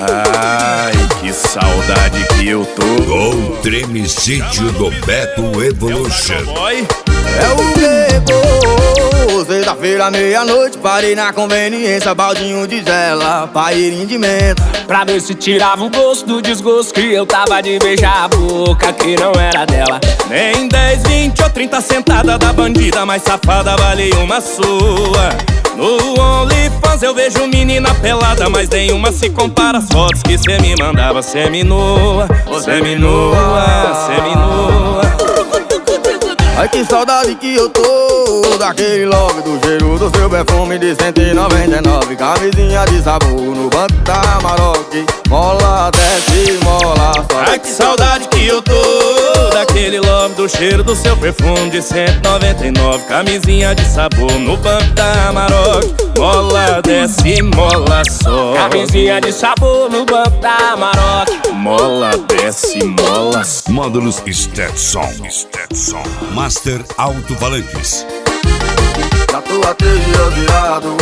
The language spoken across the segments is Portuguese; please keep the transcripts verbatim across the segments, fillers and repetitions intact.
Ai, que saudade que eu tô. Com Tremicídio do Beto Evolution. Boy. É o Beco, sexta-feira, meia-noite, parei na conveniência, baldinho de gela, paeirinho de menta, pra ver se tirava o gosto do desgosto que eu tava de beijar a boca que não era dela. Nem dez, vinte ou trinta sentada da bandida mais safada valei uma sua. No OnlyFans eu vejo menina pelada, mas nenhuma se compara às fotos que cê me mandava. Semi-nua, semi-nua, semi-nua. Ai, que saudade que eu tô daquele love, do cheiro do seu perfume de cento e noventa e nove. Camisinha de sabor no banco da Maroc, mola, desce, mola, sobe. Ai, que saudade que eu tô daquele love, do cheiro do seu perfume de cento e noventa e nove. Camisinha de sabor no banco da Maroc, mola, desce, mola, sobe. Camisinha de sabor no banco da Maroc, mola, desce, mola. Módulos Stetson, Stetson Master Alto-Falantes. Já tô há três dias virado,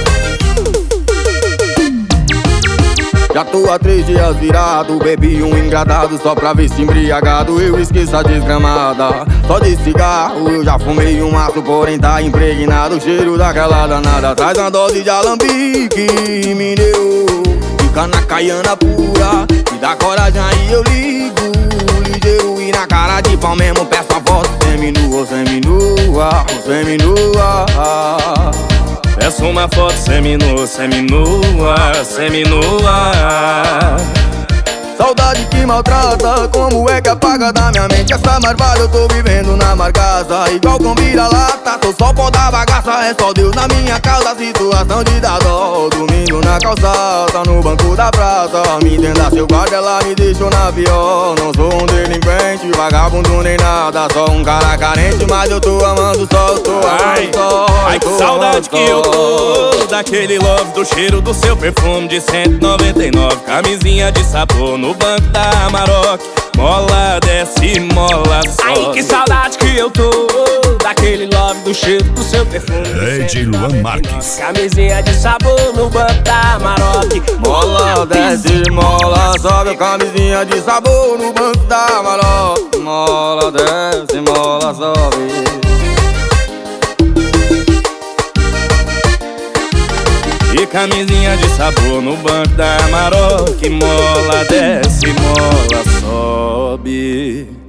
já tô há três dias virado. Bebi um engradado só pra ver se embriagado eu esqueço a desgramada. Só de cigarro eu já fumei um maço, porém tá impregnado o cheiro daquela danada. Traz uma dose de alambique, me deu, fica na caiana pura, me dá coragem aí eu ligo. Ligeiro e na cara de pau mesmo peço a voz. Seminua, seminua, seminua. Peço uma foto seminua, seminua, seminua. Saudade que maltrata, como é que apaga da minha mente essa marvada? Eu tô vivendo na marcaça, igual com vira-lata. Tô só pó da bagaça, é só Deus na minha causa. Situação de dar dó, domingo na calçada, no banco da praça. Me entenda seu guarda, ela me deixou na pior. Não sou um delinquente, vagabundo nem nada, só um cara carente, mas eu tô amando só, eu tô amando só. Ai, que saudade que eu tô daquele love, do cheiro do seu perfume de cento e noventa e nove. Camisinha de sabor no banco da Maroc, mola, desce, mola, sobe. Ai, que saudade que eu tô daquele love, do cheiro do seu perfume. Rede Luan Marques. Camisinha de sabor no banco da Maroc, mola, desce, mola, sobe. Camisinha de sabor no banco da Maroc, mola, desce, mola, sobe. E camisinha de sabor no banco da Maroc, mola, desce, mola, sobe.